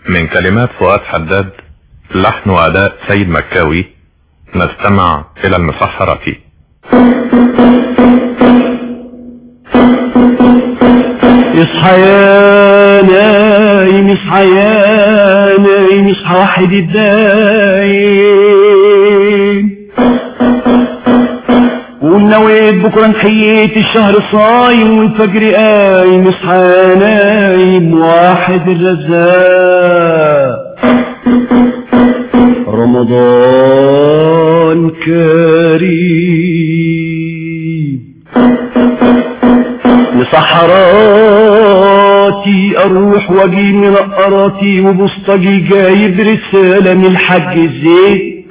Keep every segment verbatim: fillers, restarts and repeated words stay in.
من كلمات فؤاد حداد، لحن وأداء سيد مكاوي، نستمع إلى المسحرة. اصحى يا نايم، اصحى يا نايم، اصحى واحد الدايم، ونويت بكره نحييت الشهر صايم والفجر قايم. اصحى يا نايم واحد الرزاق، رمضان كريم. لصحراتي اروح واجي من قراتي، وبسطجي جايب رسالة من الحاج زيد،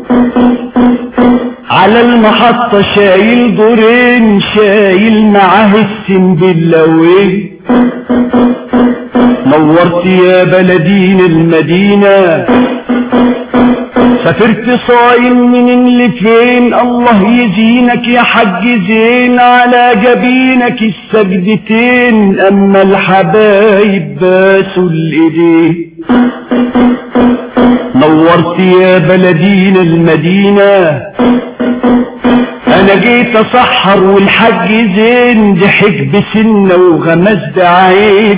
على المحطة شايل دورين، شايل معاه السنبلاوي. نورت يا بلدين المدينة، سافرت صايم من اللي فين، الله يزينك يا حاج زين، على جبينك السجدتين، اما الحبايب باسوا الايدين. نورت يا بلدين المدينة، انا جيت اصحر والحاج زين ضحك بسنة وغمز بعيد،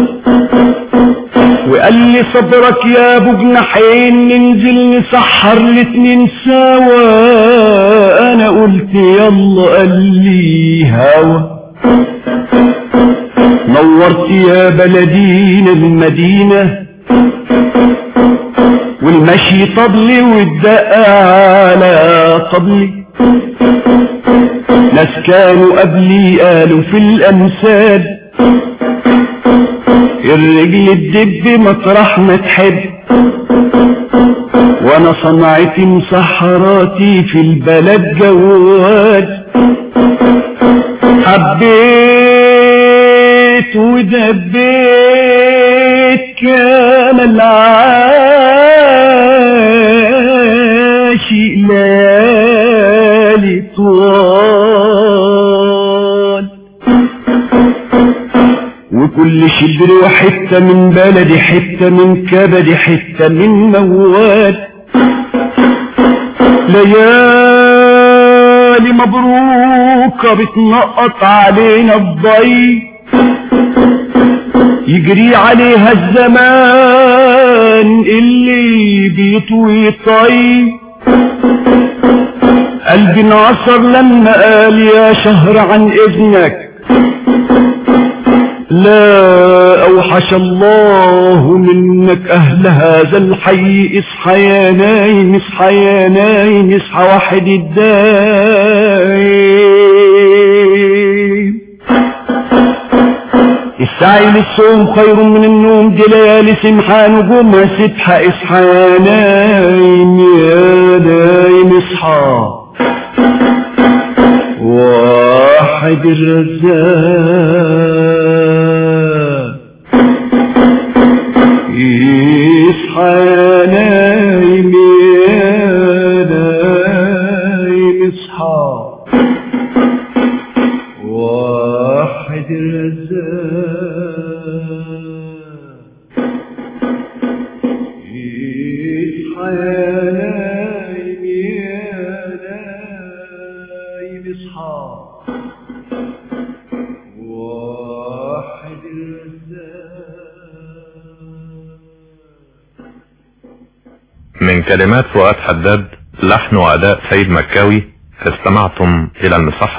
وقال لي صبرك يا ابو جناحين، ننزل نسحر الاتنين سوا. انا قلت يلا، قال لي هوا. نورت يا بلدين المدينة، والمشي طبلي والدقة على طبلي. ناس كانوا قبلي قالوا في الامثال، الرجل الدب مطرح ما تحب، وانا صنعتي مسحراتي في البلد جواد. حبيت ودبيت كان العاشق ليالي طوال، وكل شبر وحتة من بلدي، حتة من كبدي، حتة من موال. ليالي مبروكة بتنقط علينا الضي، يجري عليها الزمان اللي بيطوي طي. قلبي انعصر لما قال يا شهر عن اذنك، لا أوحش الله منك أهل هذا الحي. اصحى يا نايم، اصحى يا نايم، اصحى واحد الدايم. السعي للصوم خير من النوم، دي ليالي سمحة نجومها سبحة. اصحى يا نايم يا نايم، اصحى واحد الرزاق. اصحى يا نايم يا نايم، اصحى واحد الرزاق. اصحى يا نايم يا نايم، اصحى واحد الرزاق. من كلمات فؤاد حداد، لحن وأداء سيد مكاوي، استمعتم إلى المسحرة.